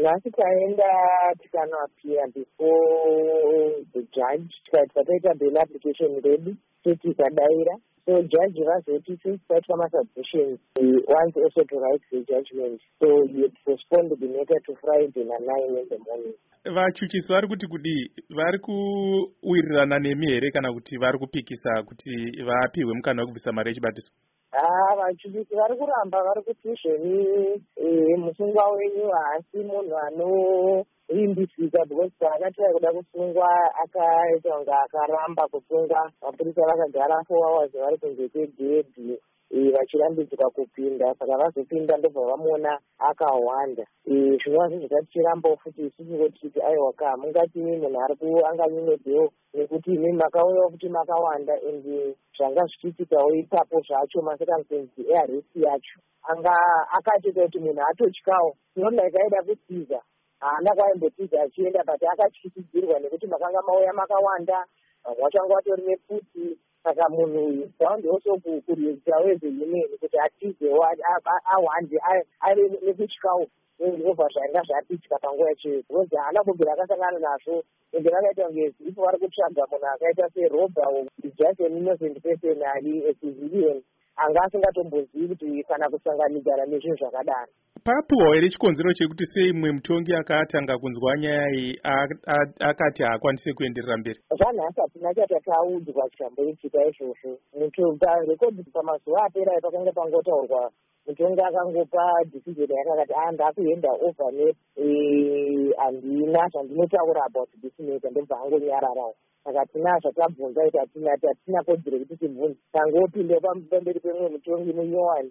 Nhasi taenda tikanapia before the judge, tikaita bail application redu, tikadaira. So judge vazoti since taitwa masubmissions, he wants also to write the judgment. So he postponed the matter to Friday na 9 in the morning. Vachuchisi vari kuti kudi vari kuwirirana nemi here kana kuti vari kupikisa kuti vapiwe mukana wekubvisa mari yechibatiso? Vachuchisi vari kuramba vari kuti izveni musungwa wenyu haasi munhu anovimbisika, because paakatira kuda kusungwa akaita kunge akaramba kusungwa. Mapurisa vakagara 4 hours vari kunze kwegedhi vachirambidzwa kupinda, saka vazopinda ndobva vamuona akahwanda. Zvinova zvizvitati chirambawo futi isusu kuti aiwa ka mungati munhu ari anganyime bheo nekuti imi makauyawo kuti makawanda, and zvanga zvichiitikawo ipapo zvacho masecumstances earrest yacho anga akatita kuti munhu atotyawo, not like aida kutiza, haana kwaimbotiza achienda, but akatyisidzirwa nekuti makanga mauya makawanda, vamwe vacho vanga vatori nepfuti. Saka munhu uyu found also kuregistawo as a union kuti atizewo awande ave nekutyawo ndobva zvainga zvapitika panguva yacho, because haana kumbira akasangana nazvo, ende vakaita kunge ipo vari kutsvaga munhu akaita seroba, just an innocent person ari a civilian, anga asingatombozivi kuti kana kusanganidzana nezvinhu zvakadaro. Papuwa here chikonzero chekuti sei mumwe mutongi akatanga kunzwa nyaya iyi akati haakwanisi kuenderera mberi? Zvanhasi hatina chatataudzwa chamboitika izvozvo. Rekodhi pamazuva apera pakanga pangotaurwa, mutongi akangopa decision yakakati ndakuenda over net, handina zvandinotaura about this matter, ndobva angonyararawo. Saka tina zvatabvunza kuti hatina kodzero kuti tibvunze, tangopinda pamberi pemwe mutongi munyowani